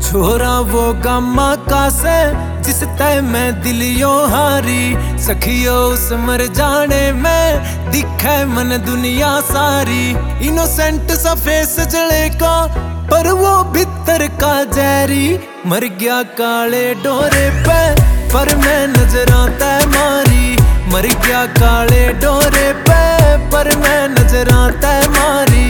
छोरा वो गामा का से जिस तय मैं दिलियो हारी, सखियो उस मर जाने में दिखे मन दुनिया सारी। इनोसेंट सा फेस जले का पर वो भीतर का जैरी, मर गया काले डोरे पे पर मैं नजरां तय मारी। मर गया काले डोरे पे पर मैं नजरां तय मारी।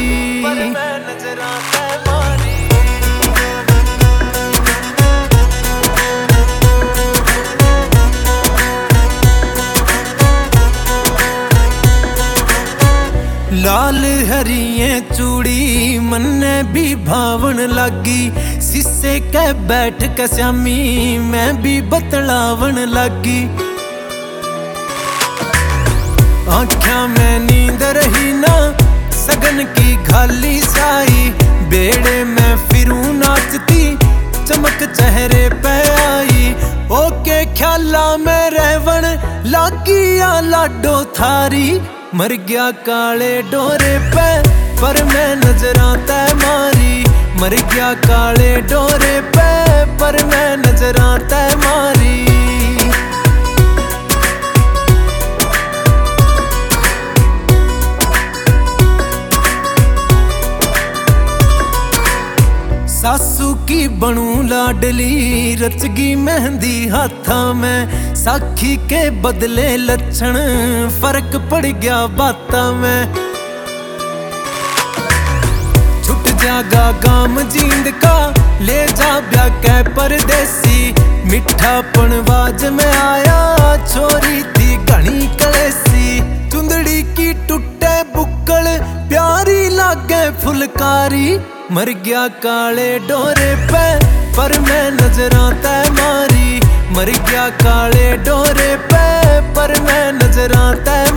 लाल हरिये चूड़ी मन्ने भी भावन लागी, शीशे के बैठ के श्यामी मैं भी बतलावन लागी। आँखों में नींद रही ना सगन की खाली साई, बेड़े में फिरूं नाचती चमक चेहरे पे आई। ओके ख्याला में रहवन लागी या लाडो थारी, मर गया काले डोरे पे पर मैं नजरां तय मारी। मर गया काले डोरे पे पर मैं नजरां तय मारी। सासू की बनू लाडली रचगी मेहंदी हाथा में, साखी के बदले लक्षण फर्क पड़ गया बाता में। छुट जागा गाम जींद का ले जा ब्या कै परदेसी, मिठापन बाज में आया छोरी थी घनी कलेसी। चुंदड़ी की टूटे बुक्कल प्यारी लागे फुलकारी, मर गया काले डोरे पे पर मैं नजरां तय मारी। मर गया काले डोरे पे पर मैं नजरां तय